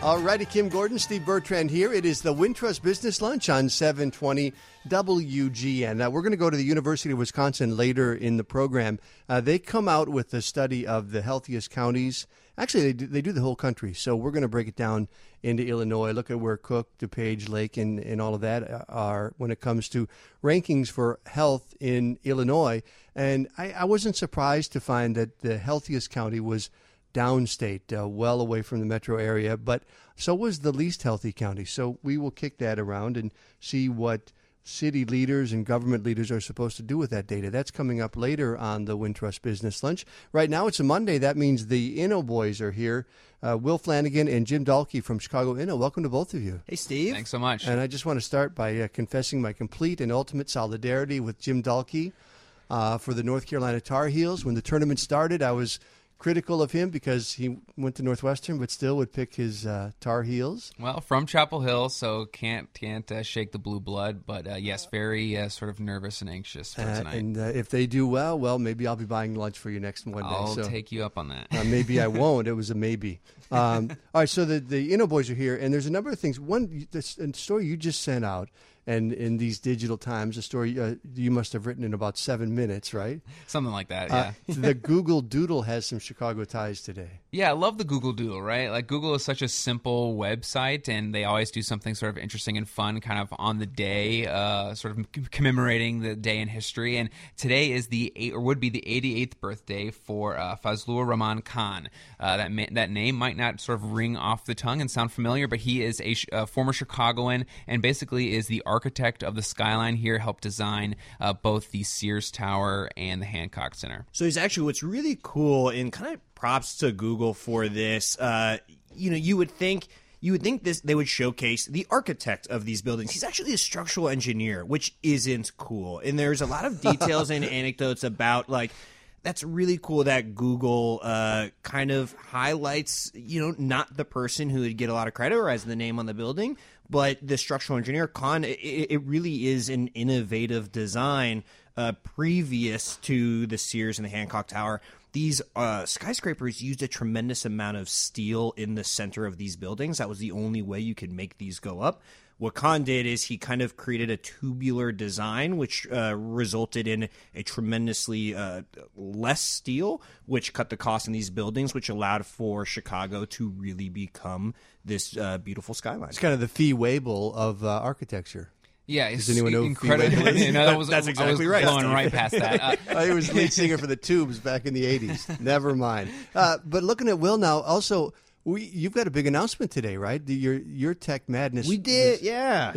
All righty, Kim Gordon, Steve Bertrand here. It is the Wintrust Business Lunch on 720 WGN. We're going to go to the University of Wisconsin later in the program. They come out with a study of the healthiest counties. Actually, they do the whole country. So we're going to break it down into Illinois, look at where Cook, DuPage, Lake, and all of that are when it comes to rankings for health in Illinois. And I wasn't surprised to find that the healthiest county was downstate, well away from the metro area, but so was the least healthy county. So we will kick that around and see what city leaders and government leaders are supposed to do with that data. That's coming up later on the Wintrust Business Lunch. Right now it's a Monday. That means the Inno boys are here. Will Flanagan and Jim Dahlke from Chicago Inno. Welcome to both of you. Hey, Steve. Thanks so much. And I just want to start by confessing my complete and ultimate solidarity with Jim Dahlke for the North Carolina Tar Heels. When the tournament started, I was critical of him because he went to Northwestern, but still would pick his Tar Heels. Well, from Chapel Hill, so can't shake the blue blood. But yes, very sort of nervous and anxious for tonight. And if they do well, maybe I'll be buying lunch for you next Monday. I'll take you up on that. Maybe I won't. It was a maybe. All right, so the Inno boys are here, and there's a number of things. One, the story you just sent out. And in these digital times, a story you must have written in about 7 minutes, right? Something like that, yeah. The Google Doodle has some Chicago ties today. Yeah, I love the Google Doodle, right? Like, Google is such a simple website, and they always do something sort of interesting and fun kind of on the day, sort of commemorating the day in history. And today is would be the 88th birthday for Fazlur Rahman Khan. That name might not sort of ring off the tongue and sound familiar, but he is a former Chicagoan and basically is the architect of the skyline here, helped design both the Sears Tower and the Hancock Center. So he's actually, what's really cool, and kind of props to Google for this, you would think this they would showcase the architect of these buildings. He's actually a structural engineer, which isn't cool. And there's a lot of details and anecdotes about, like, that's really cool that Google kind of highlights, not the person who would get a lot of credit or has the name on the building, but the structural engineer. Khan, it really is an innovative design previous to the Sears and the Hancock Tower. These skyscrapers used a tremendous amount of steel in the center of these buildings. That was the only way you could make these go up. What Khan did is he kind of created a tubular design, which resulted in a tremendously less steel, which cut the cost in these buildings, which allowed for Chicago to really become this beautiful skyline. It's kind of the Fee Waybill of architecture. Yeah, does anyone know incredibly. That's exactly right. Blowing right past that. He was lead singer for the Tubes back in the 80s. Never mind. But looking at Will now, also, you've got a big announcement today, right? Your Tech Madness. We did, yeah.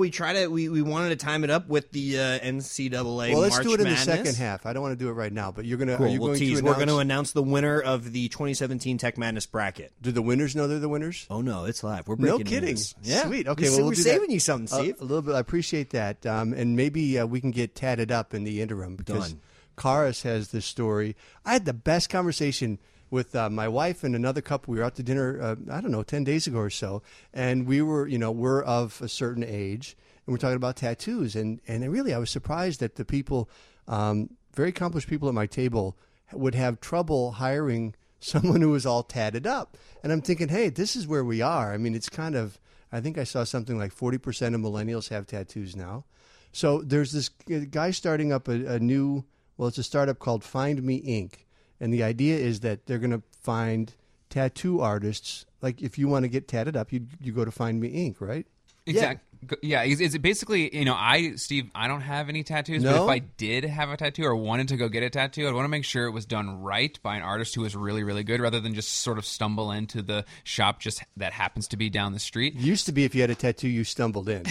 We wanted to time it up with the NCAA. Well, let's March do it in Madness. The second half. I don't want to do it right now, but you're going to. Cool. Are you going to announce? We're going to announce the winner of the 2017 Tech Madness bracket. Do the winners know they're the winners? Oh no, it's live. We're breaking no kidding. news. Yeah, sweet. Okay, we're saving you something, Steve. A little bit. I appreciate that, and maybe we can get tatted up in the interim because Karis has this story. I had the best conversation with my wife and another couple. We were out to dinner, 10 days ago or so, and we were, we're of a certain age, and we're talking about tattoos, and really I was surprised that the people, very accomplished people at my table, would have trouble hiring someone who was all tatted up. And I'm thinking, hey, this is where we are. I mean, it's kind of, I think I saw something like 40% of millennials have tattoos now. So there's this guy starting up a new, it's a startup called Find Me Inc., and the idea is that they're going to find tattoo artists. Like if you want to get tatted up, you go to Find Me Inc., right? Exactly. Yeah, is it basically, Steve, I don't have any tattoos, no? But if I did have a tattoo or wanted to go get a tattoo, I'd want to make sure it was done right by an artist who was really, really good rather than just sort of stumble into the shop just that happens to be down the street. It used to be if you had a tattoo, you stumbled in.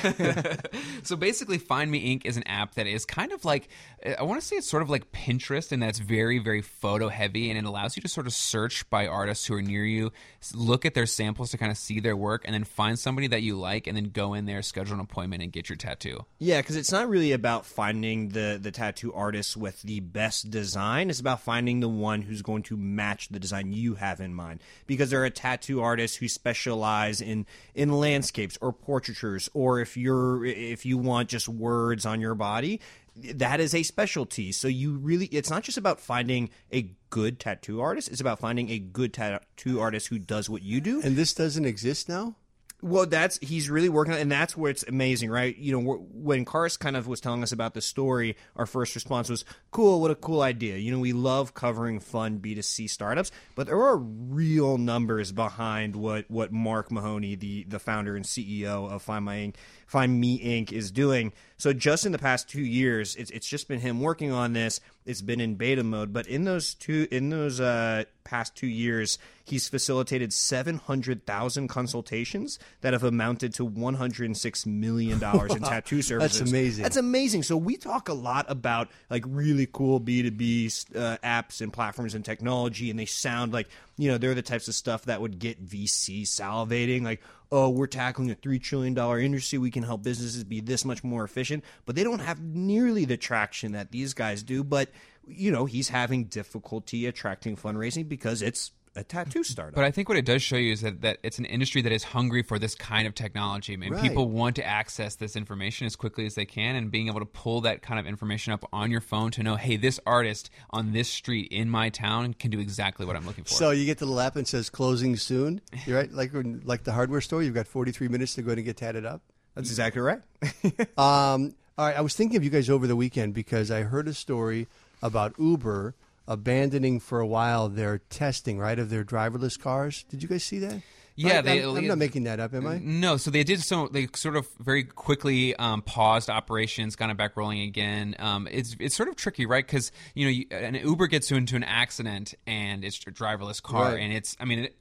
So basically, Find Me Inc. is an app that is kind of like, I want to say it's sort of like Pinterest in that it's very, very photo heavy, and it allows you to sort of search by artists who are near you, look at their samples to kind of see their work, and then find somebody that you like, and then go in there, schedule an appointment, and get your tattoo. Yeah, because it's not really about finding the tattoo artist with the best design. It's about finding the one who's going to match the design you have in mind. Because there are tattoo artists who specialize in landscapes or portraitures, or if you want just words on your body. that is a specialty. So it's not just about finding a good tattoo artist. It's about finding a good tattoo artist who does what you do. And this doesn't exist now? Well, he's really working on it, and that's where it's amazing, right? You know, when Karis kind of was telling us about the story, our first response was, cool, what a cool idea. You know, we love covering fun B2C startups, but there are real numbers behind what Mark Mahoney, the founder and CEO of Find Me Inc. is doing. So just in the past 2 years, it's just been him working on this. It's been in beta mode, but in those past 2 years, he's facilitated 700,000 consultations that have amounted to $106 million in tattoo services. That's amazing. That's amazing. So we talk a lot about like really cool B2B apps and platforms and technology, and they sound like, you know, they're the types of stuff that would get VC salivating, like, oh, we're tackling a $3 trillion industry. We can help businesses be this much more efficient. But they don't have nearly the traction that these guys do. But, you know, he's having difficulty attracting fundraising because it's a tattoo startup. But I think what it does show you is that it's an industry that is hungry for this kind of technology. I mean, Right. people want to access this information as quickly as they can, and being able to pull that kind of information up on your phone to know, hey, this artist on this street in my town can do exactly what I'm looking for. So you get to the little app and it says closing soon. You're right, like the hardware store, you've got 43 minutes to go and get tatted up. That's exactly right. All right, I was thinking of you guys over the weekend because I heard a story about Uber abandoning for a while their testing, right, of their driverless cars. Did you guys see that? Yeah, Right? I'm not making that up, am I? No, so they sort of very quickly paused operations, got it back rolling again. It's sort of tricky, right? Because, you know, an Uber gets into an accident and it's a driverless car, Right. and it's, I mean,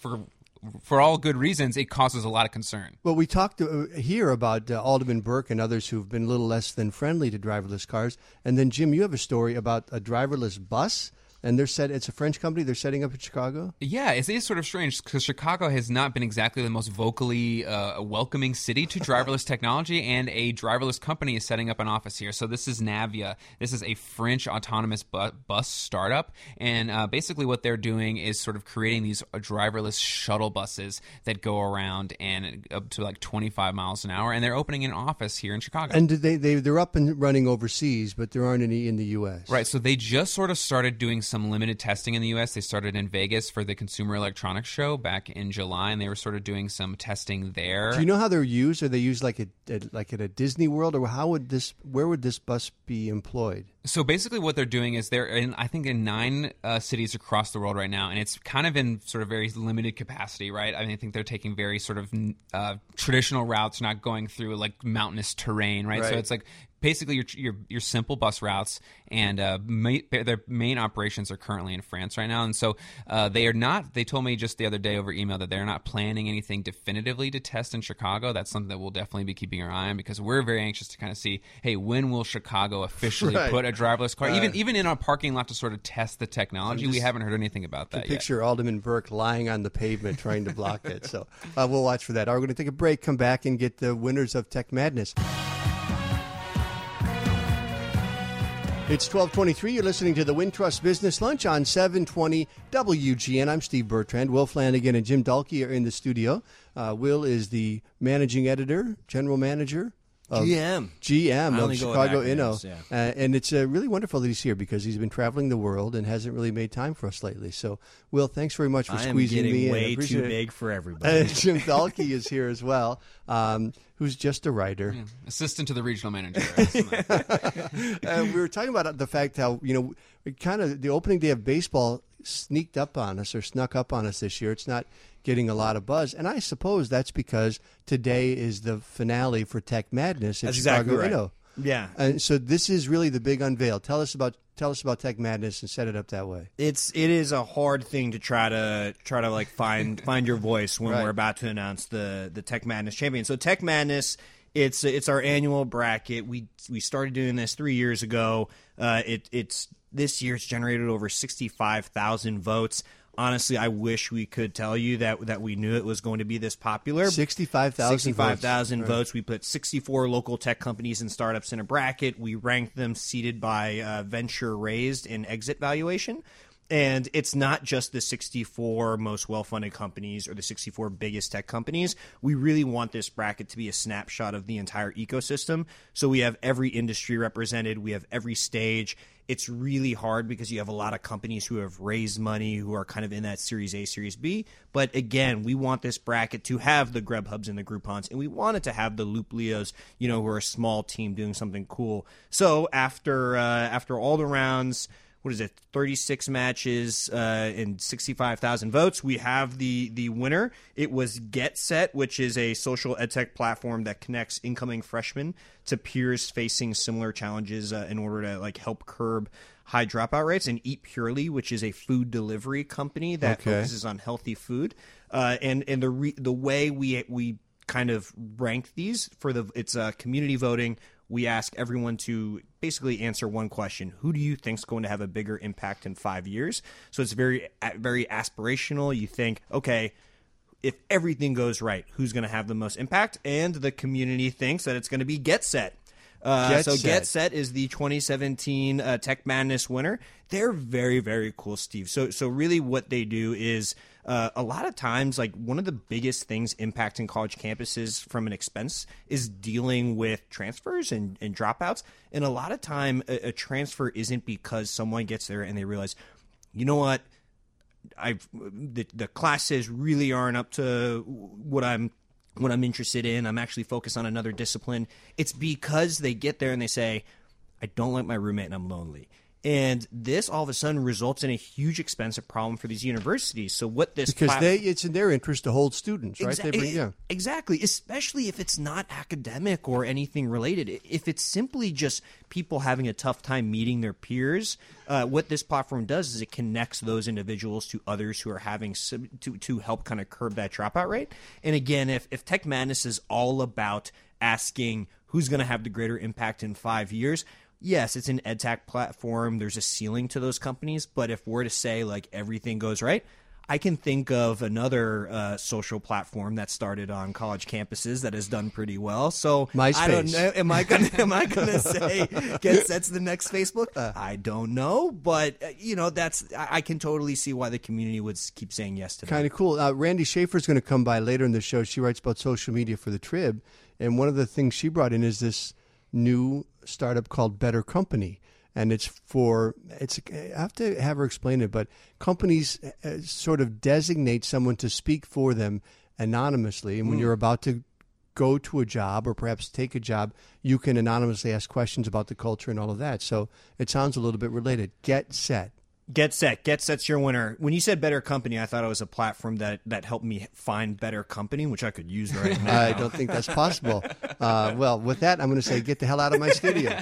for all good reasons, it causes a lot of concern. Well, we talked here about Alderman Burke and others who've been a little less than friendly to driverless cars. And then, Jim, you have a story about a driverless bus. And it's a French company. They're setting up in Chicago. Yeah, it is sort of strange because Chicago has not been exactly the most vocally welcoming city to driverless technology, and a driverless company is setting up an office here. So this is Navia. This is a French autonomous bus startup, and basically what they're doing is sort of creating these driverless shuttle buses that go around and up to like 25 miles an hour, and they're opening an office here in Chicago. And they're up and running overseas, but there aren't any in the U.S. Right, so they just sort of started doing some limited testing in the U.S. They started in Vegas for the Consumer Electronics Show back in July, and they were sort of doing some testing there. Do you know how they're used? Are they used like at a Disney World, or where would this bus be employed? So basically what they're doing is they're in, I think, in 9 cities across the world right now, and it's kind of in sort of very limited capacity, right? I mean, I think they're taking very sort of traditional routes, not going through like mountainous terrain, right? So it's like basically your simple bus routes, and their main operations are currently in France right now. And so they told me just the other day over email that they're not planning anything definitively to test in Chicago. That's something that we'll definitely be keeping our eye on, because we're very anxious to kind of see, hey, when will Chicago officially put a driverless car, even in our parking lot, to sort of test the technology? We haven't heard anything about that yet. Picture Alderman Burke lying on the pavement trying to block it. So we'll watch for that. All right, we're going to take a break, come back, and get the winners of Tech Madness. It's 12:23. You're listening to the Wintrust Business Lunch on 720 WGN. I'm Steve Bertrand. Will Flanagan and Jim Dahlke are in the studio. Will is the managing editor, general manager of GM of Chicago Inno. Yeah. And it's really wonderful that he's here, because he's been traveling the world and hasn't really made time for us lately. So, Will, thanks very much for squeezing me in. I am getting way too big for everybody. Jim Dahlke is here as well, who's just a writer. Yeah. Assistant to the regional manager. We were talking about the fact how, kind of the opening day of baseball snuck up on us this year. It's not getting a lot of buzz, and I suppose that's because today is the finale for Tech Madness at Chicago Inno. Yeah, and so this is really the big unveil. Tell us about Tech Madness and set it up that way. It is a hard thing to try to like find your voice when we're about to announce the Tech Madness champion. So Tech Madness, it's our annual bracket. We started doing this 3 years ago. It's this year it's generated over 65,000 votes. Honestly, I wish we could tell you that we knew it was going to be this popular. 65,000 votes. We put 64 local tech companies and startups in a bracket. We ranked them seated by venture raised and exit valuation. And it's not just the 64 most well-funded companies or the 64 biggest tech companies. We really want this bracket to be a snapshot of the entire ecosystem. So we have every industry represented. We have every stage. It's really hard because you have a lot of companies who have raised money, who are kind of in that Series A, Series B. But again, we want this bracket to have the Grubhubs and the Groupons, and we want it to have the Loop Leos, who are a small team doing something cool. So after all the rounds, 36 matches and 65,000 votes. We have the winner. It was GetSet, which is a social edtech platform that connects incoming freshmen to peers facing similar challenges in order to help curb high dropout rates, and Eat Purely, which is a food delivery company that focuses on healthy food. And the way we kind of rank these it's community voting. We ask everyone to basically answer one question. Who do you think is going to have a bigger impact in 5 years? So it's very, very aspirational. You think, okay, if everything goes right, who's going to have the most impact? And the community thinks that it's going to be GetSet. GetSet is the 2017 Tech Madness winner. They're very, very cool, Steve. So really what they do is a lot of times, one of the biggest things impacting college campuses from an expense is dealing with transfers and dropouts. And a lot of time, a transfer isn't because someone gets there and they realize, you know what, the classes really aren't up to what I'm interested in. I'm actually focused on another discipline. It's because they get there and they say, I don't like my roommate and I'm lonely. And this all of a sudden results in a huge expensive problem for these universities. So what this it's in their interest to hold students, right? Exactly, especially if it's not academic or anything related. If it's simply just people having a tough time meeting their peers, what this platform does is it connects those individuals to others who are having to help kind of curb that dropout rate. And again, if Tech Madness is all about asking who's going to have the greater impact in 5 years, yes, it's an edtech platform. There's a ceiling to those companies. But if we're to say everything goes right, I can think of another social platform that started on college campuses that has done pretty well. So MySpace. I don't know. Am I gonna say GetSet's the next Facebook? I don't know, but I can totally see why the community would keep saying yes to that. Kind of cool. Randy Schaefer's going to come by later in the show. She writes about social media for the Trib, and one of the things she brought in is this new startup called Better Company. And I have to have her explain it, but companies sort of designate someone to speak for them anonymously. And when you're about to go to a job or perhaps take a job, you can anonymously ask questions about the culture and all of that. So it sounds a little bit related. GetSet. GetSet's your winner. When you said Better Company, I thought it was a platform that helped me find Better Company, which I could use right now. I don't think that's possible. Well, with that, I'm going to say get the hell out of my studio.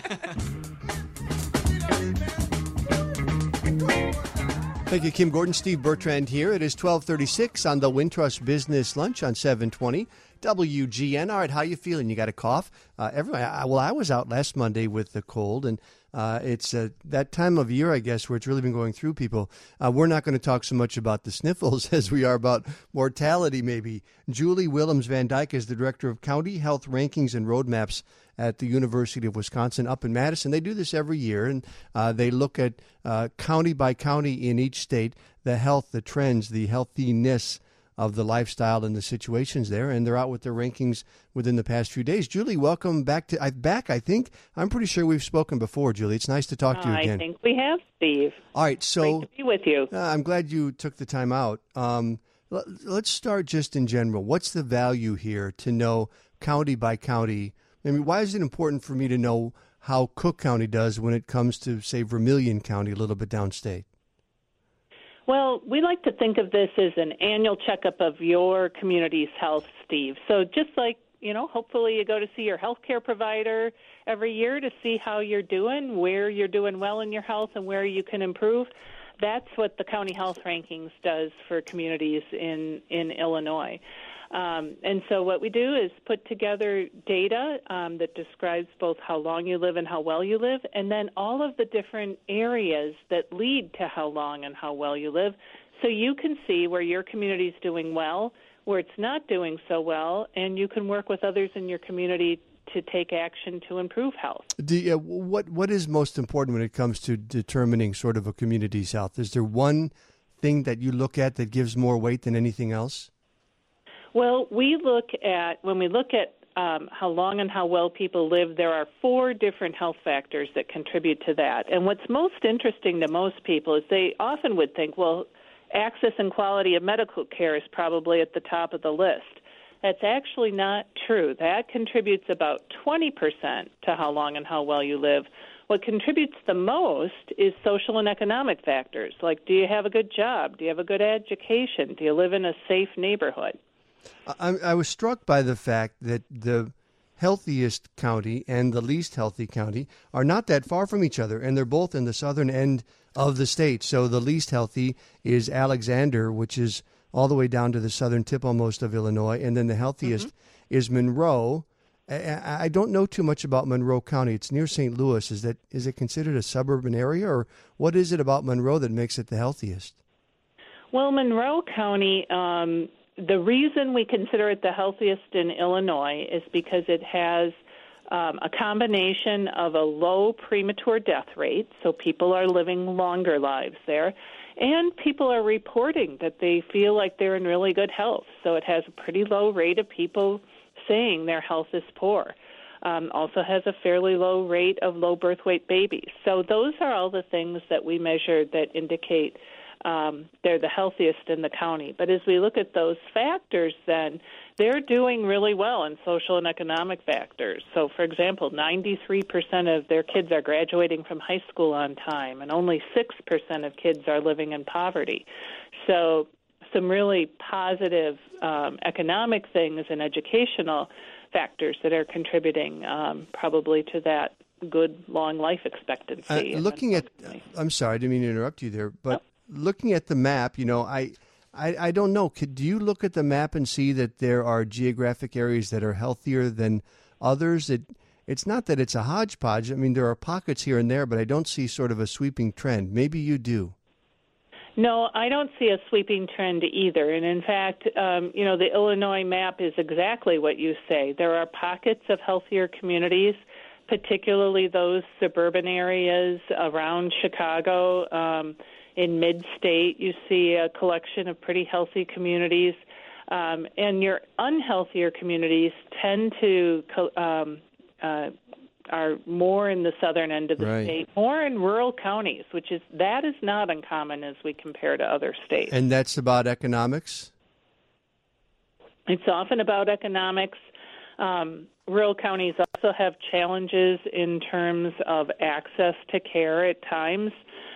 Thank you, Kim Gordon. Steve Bertrand here. It is 12:36 on the Wintrust Business Lunch on 720 WGN. All right, how you feeling? You got a cough? I was out last Monday with the cold, and it's that time of year, I guess, where it's really been going through people. We're not going to talk so much about the sniffles as we are about mortality, maybe. Julie Willems Van Dyke is the Director of County Health Rankings and Roadmaps at the University of Wisconsin up in Madison. They do this every year, and they look at county by county in each state, the health, the trends, the healthiness of the lifestyle and the situations there, and they're out with their rankings within the past few days. Julie, welcome back. I think. I'm pretty sure we've spoken before, Julie. It's nice to talk to you again. I think we have, Steve. All right, so great to be with you. I'm glad you took the time out. Let's start just in general. What's the value here to know county by county? I mean, why is it important for me to know how Cook County does when it comes to, say, Vermilion County, a little bit downstate? Well, we like to think of this as an annual checkup of your community's health, Steve. So just like, hopefully you go to see your healthcare provider every year to see how you're doing, where you're doing well in your health and where you can improve. That's what the County Health Rankings does for communities in Illinois. And so what we do is put together data that describes both how long you live and how well you live, and then all of the different areas that lead to how long and how well you live, so you can see where your community is doing well, where it's not doing so well, and you can work with others in your community to take action to improve health. What is most important when it comes to determining sort of a community's health? Is there one thing that you look at that gives more weight than anything else? Well, when we look at how long and how well people live, there are 4 different health factors that contribute to that. And what's most interesting to most people is they often would think, well, access and quality of medical care is probably at the top of the list. That's actually not true. That contributes about 20% to how long and how well you live. What contributes the most is social and economic factors, like do you have a good job? Do you have a good education? Do you live in a safe neighborhood? I was struck by the fact that the healthiest county and the least healthy county are not that far from each other, and they're both in the southern end of the state. So the least healthy is Alexander, which is all the way down to the southern tip almost of Illinois, and then the healthiest is Monroe. I don't know too much about Monroe County. It's near St. Louis. Is it considered a suburban area, or what is it about Monroe that makes it the healthiest? Well, Monroe County, the reason we consider it the healthiest in Illinois is because it has a combination of a low premature death rate, so people are living longer lives there, and people are reporting that they feel like they're in really good health. So it has a pretty low rate of people saying their health is poor. Also has a fairly low rate of low birth weight babies. So those are all the things that we measure that indicate they're the healthiest in the county. But as we look at those factors, then they're doing really well in social and economic factors. So, for example, 93% of their kids are graduating from high school on time, and only 6% of kids are living in poverty. So some really positive economic things and educational factors that are contributing probably to that good long life expectancy. I'm sorry, I didn't mean to interrupt you there, but looking at the map, I don't know. Do you look at the map and see that there are geographic areas that are healthier than others? It's not that it's a hodgepodge. I mean, there are pockets here and there, but I don't see sort of a sweeping trend. Maybe you do. No, I don't see a sweeping trend either. And in fact, the Illinois map is exactly what you say. There are pockets of healthier communities, particularly those suburban areas around Chicago. In mid-state, you see a collection of pretty healthy communities. And your unhealthier communities tend to are more in the southern end of the state, more in rural counties, that is not uncommon as we compare to other states. And that's about economics? It's often about economics. Rural counties also have challenges in terms of access to care at times.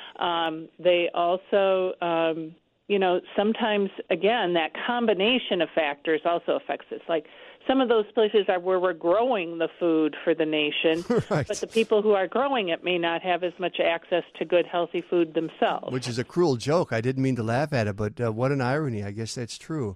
They also, sometimes, again, that combination of factors also affects this. Like some of those places are where we're growing the food for the nation, right. But the people who are growing it may not have as much access to good, healthy food themselves. Which is a cruel joke. I didn't mean to laugh at it, but what an irony. I guess that's true.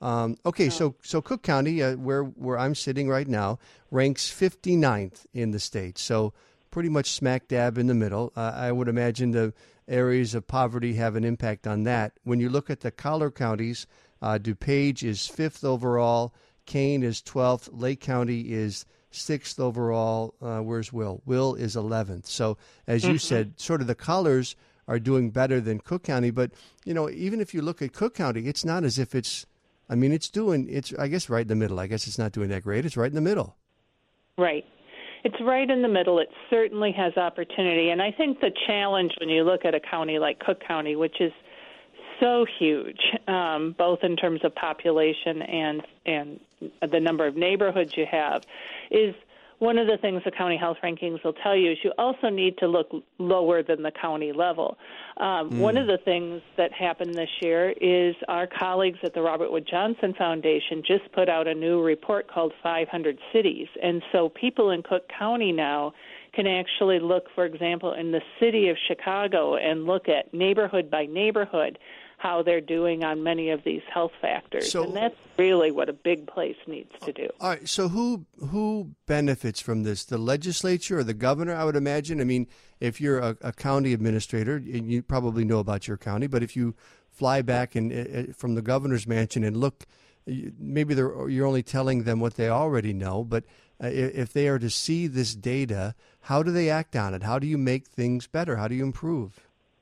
So Cook County, where I'm sitting right now, ranks 59th in the state. So pretty much smack dab in the middle. I would imagine the areas of poverty have an impact on that. When you look at the collar counties, DuPage is 5th overall, Kane is 12th, Lake County is 6th overall. Where's Will? Will is 11th. So as you said, sort of the collars are doing better than Cook County. But, even if you look at Cook County, it's not as if it's I guess right in the middle. I guess it's not doing that great. It's right in the middle. Right. It's right in the middle. It certainly has opportunity. And I think the challenge when you look at a county like Cook County, which is so huge, both in terms of population and the number of neighborhoods you have, is one of the things the county health rankings will tell you is you also need to look lower than the county level. One of the things that happened this year is our colleagues at the Robert Wood Johnson Foundation just put out a new report called 500 Cities. And so people in Cook County now can actually look, for example, in the city of Chicago and look at neighborhood by neighborhood how they're doing on many of these health factors. And that's really what a big place needs to do. All right. So who benefits from this? The legislature or the governor, I would imagine? I mean, if you're a county administrator, and you probably know about your county, but if you fly back and from the governor's mansion and look, maybe you're only telling them what they already know, but if they are to see this data, how do they act on it? How do you make things better? How do you improve?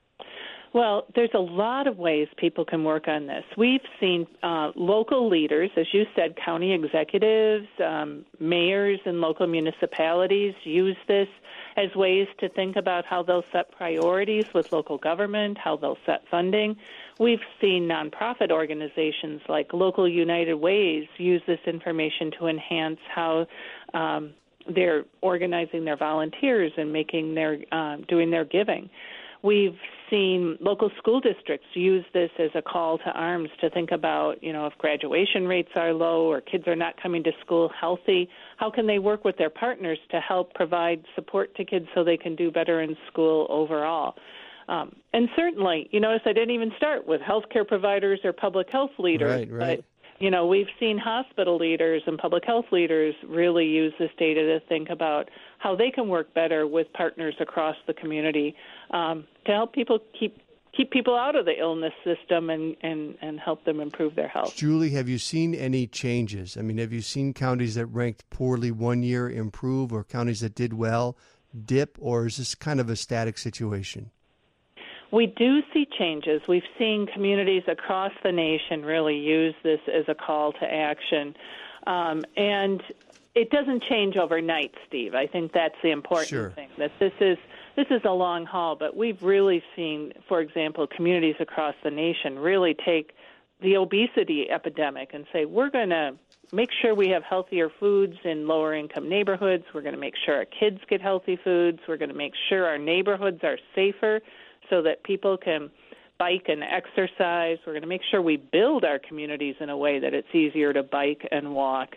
Well, there's a lot of ways people can work on this. We've seen local leaders, as you said, county executives, mayors in local municipalities use this as ways to think about how they'll set priorities with local government, how they'll set funding. We've seen nonprofit organizations like Local United Ways use this information to enhance how they're organizing their volunteers and making their doing their giving. We've seen local school districts use this as a call to arms to think about, if graduation rates are low or kids are not coming to school healthy, how can they work with their partners to help provide support to kids so they can do better in school overall? And certainly, you notice I didn't even start with healthcare providers or public health leaders. Right. But, we've seen hospital leaders and public health leaders really use this data to think about how they can work better with partners across the community to help people keep people out of the illness system and help them improve their health. Julie, have you seen any changes? I mean, have you seen counties that ranked poorly one year improve or counties that did well dip, or is this kind of a static situation? We do see changes. We've seen communities across the nation really use this as a call to action. And it doesn't change overnight, Steve. I think that's the important thing, that this is a long haul. But we've really seen, for example, communities across the nation really take the obesity epidemic and say, we're going to make sure we have healthier foods in lower-income neighborhoods. We're going to make sure our kids get healthy foods. We're going to make sure our neighborhoods are safer so that people can bike and exercise. We're going to make sure we build our communities in a way that it's easier to bike and walk.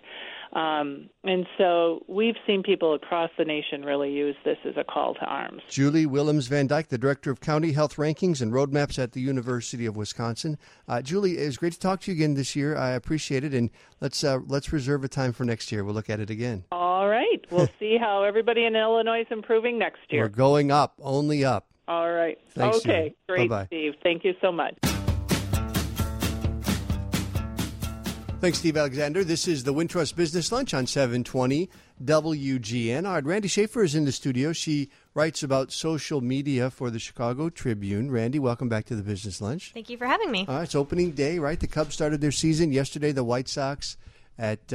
And so we've seen people across the nation really use this as a call to arms. Julie Willems-Van Dyke, the Director of County Health Rankings and Roadmaps at the University of Wisconsin. Julie, it was great to talk to you again this year. I appreciate it, and let's reserve a time for next year. We'll look at it again. All right. We'll see how everybody in Illinois is improving next year. We're going up, only up. All right. Thanks, okay. Julie. Great, Bye-bye. Steve. Thank you so much. Thanks, Steve Alexander. This is the Wintrust Business Lunch on 720 WGN. All right, Randy Schaefer is in the studio. She writes about social media for the Chicago Tribune. Randy, welcome back to the Business Lunch. Thank you for having me. All right, it's opening day, right? The Cubs started their season yesterday. The White Sox at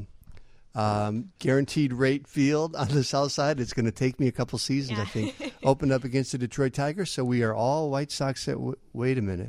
Guaranteed Rate Field on the south side. It's going to take me a couple seasons, I think. Opened up against the Detroit Tigers, so we are all White Sox. Wait a minute.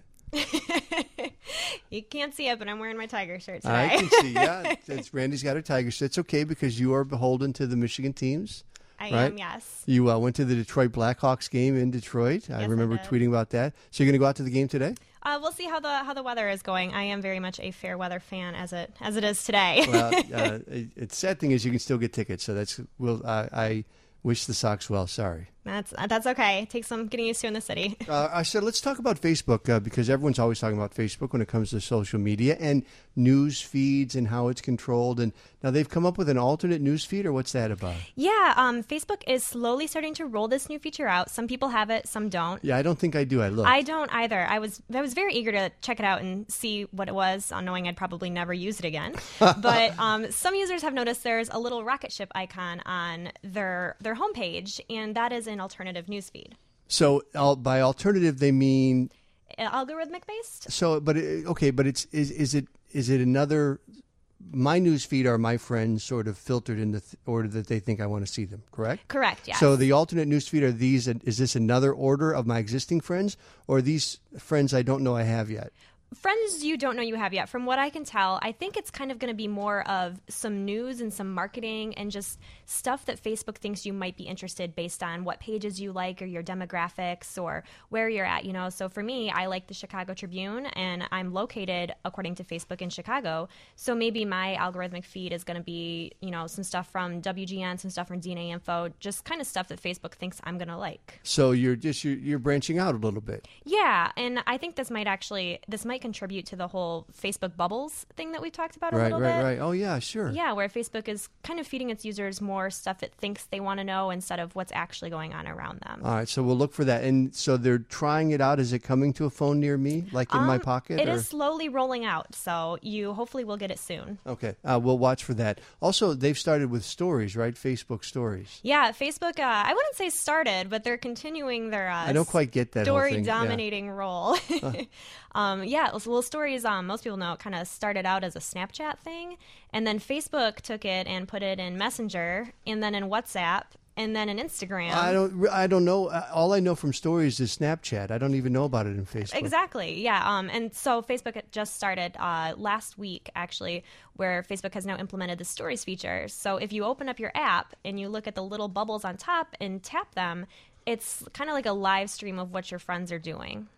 You can't see it, but I'm wearing my Tiger shirt today. I can see, yeah. Randy's got her Tiger shirt. It's okay because you are beholden to the Michigan teams. I right? am, yes. You went to the Detroit Blackhawks game in Detroit. I remember tweeting about that. So you're going to go out to the game today? We'll see how the weather is going. I am very much a fair weather fan as it is today. Well, the sad thing is you can still get tickets. So I wish the Sox well. Sorry. That's okay. It takes some getting used to in the city. I said let's talk about Facebook because everyone's always talking about Facebook when it comes to social media and news feeds and how it's controlled. And now they've come up with an alternate news feed, or what's that about? Yeah, Facebook is slowly starting to roll this new feature out. Some people have it, some don't. Yeah, I don't think I do. I don't either. I was very eager to check it out and see what it was, knowing I'd probably never use it again. But some users have noticed there's a little rocket ship icon on their homepage, and that is an alternative news feed. So by alternative, they mean algorithmic based. So, but is it another? My news feed are my friends sort of filtered in the order that they think I want to see them. Correct. Correct. Yes. So the alternate news feed are these. Is this another order of my existing friends, or are these friends I don't know I have yet? Friends you don't know you have yet. From what I can tell, I think it's kind of going to be more of some news and some marketing and just stuff that Facebook thinks you might be interested based on what pages you like or your demographics or where you're at, So for me, I like the Chicago Tribune, and I'm located, according to Facebook, in Chicago. So maybe my algorithmic feed is going to be, some stuff from WGN, some stuff from DNA Info, just kind of stuff that Facebook thinks I'm going to like. So you're branching out a little bit. Yeah, and I think this might might contribute to the whole Facebook bubbles thing that we talked about a Right, little bit. right. Oh, yeah, sure. Yeah, where Facebook is kind of feeding its users more stuff it thinks they want to know instead of what's actually going on around them. All right, so we'll look for that. And so they're trying it out. Is it coming to a phone near me, like in my pocket? It or? is slowly rolling out, so you hopefully will get it soon. Okay, we'll watch for that. Also, they've started with stories, right? Facebook stories. Yeah, Facebook, I wouldn't say started, but they're continuing their I don't quite get that whole thing. story-dominating role. Well, stories, most people know, it kind of started out as a Snapchat thing, and then Facebook took it and put it in Messenger, and then in WhatsApp, and then in Instagram. I don't know. All I know from stories is Snapchat. I don't even know about it in Facebook. Exactly, yeah. And so Facebook had just started last week, actually, where Facebook has now implemented the stories feature. So if you open up your app and you look at the little bubbles on top and tap them, it's kind of like a live stream of what your friends are doing.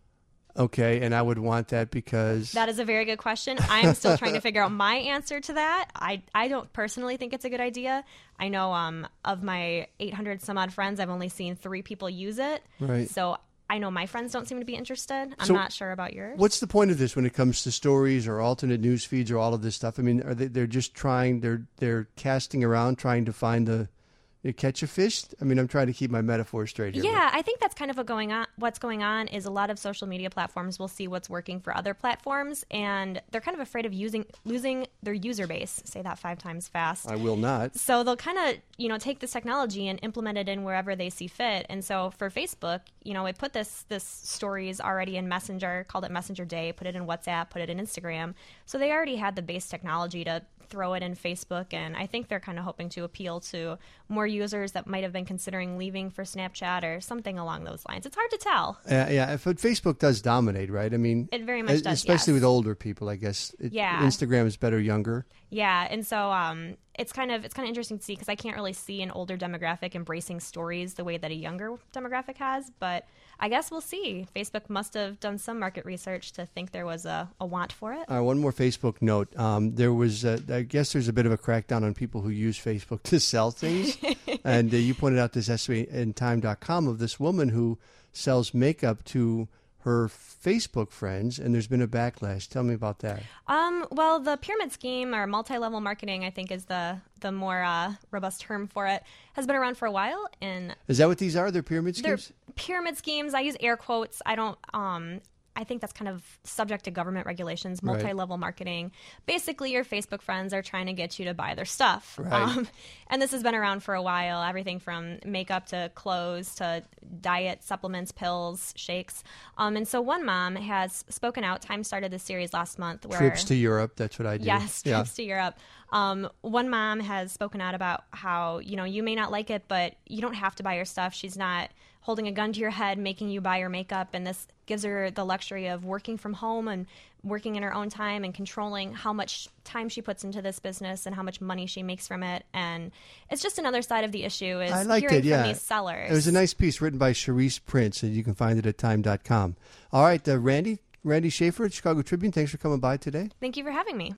Okay, and I would want that because... That is a very good question. I'm still trying to figure out my answer to that. I don't personally think it's a good idea. I know of my 800 some odd friends, I've only seen 3 people use it. Right. So I know my friends don't seem to be interested. I'm So not sure about yours. What's the point of this when it comes to stories or alternate news feeds or all of this stuff? I mean, they're just trying, they're casting around, trying to find you catch a fish? I mean, I'm trying to keep my metaphor straight here. Yeah, I think that's kind of what's going on is a lot of social media platforms will see what's working for other platforms, and they're kind of afraid of losing their user base. Say that 5 times fast. I will not. So they'll kind of, take this technology and implement it in wherever they see fit. And so for Facebook, it put this stories already in Messenger, called it Messenger Day, put it in WhatsApp, put it in Instagram. So they already had the base technology to throw it in Facebook, and I think they're kind of hoping to appeal to more users that might have been considering leaving for Snapchat or something along those lines. It's hard to tell. Yeah, but Facebook does dominate, right? I mean, it very much does, especially yes. with older people, I guess. Yeah. Instagram is better younger. Yeah, and so it's kind of interesting to see because I can't really see an older demographic embracing stories the way that a younger demographic has, but I guess we'll see. Facebook must have done some market research to think there was a want for it. One more Facebook note. There was, I guess there's a bit of a crackdown on people who use Facebook to sell things. And you pointed out this essay in Time.com of this woman who sells makeup to her Facebook friends, and there's been a backlash. Tell me about that. Well, the pyramid scheme, or multi-level marketing, I think is the more robust term for it, has been around for a while. And is that what these are? They're pyramid schemes? They're pyramid schemes. I use air quotes. I think that's kind of subject to government regulations, multi-level marketing. Basically, your Facebook friends are trying to get you to buy their stuff. Right. And this has been around for a while, everything from makeup to clothes to diet, supplements, pills, shakes. And so one mom has spoken out. Time started this series last month. Trips to Europe, that's what I do. Yes, trips to Europe. One mom has spoken out about how, you may not like it, but you don't have to buy your stuff. She's not holding a gun to your head, making you buy your makeup, and this gives her the luxury of working from home and working in her own time and controlling how much time she puts into this business and how much money she makes from it. And it's just another side of the issue is I liked hearing it, yeah. from these sellers. It was a nice piece written by Charisse Prince, and you can find it at time.com. All right, Randy Schaefer at Chicago Tribune, thanks for coming by today. Thank you for having me.